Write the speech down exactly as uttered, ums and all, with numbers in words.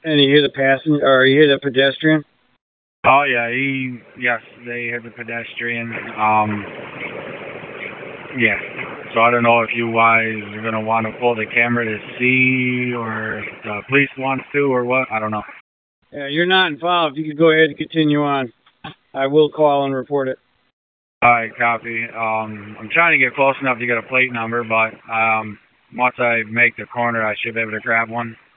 And you hear the passenger, or you hear the pedestrian? Oh yeah, he yes, they hit the pedestrian. Um, yeah. So I don't know if you guys are gonna want to pull the camera to see, or if the police wants to, or what. I don't know. Yeah, you're not involved. You can go ahead and continue on. I will call and report it. All right, copy. Um, I'm trying to get close enough to get a plate number, but um, once I make the corner, I should be able to grab one.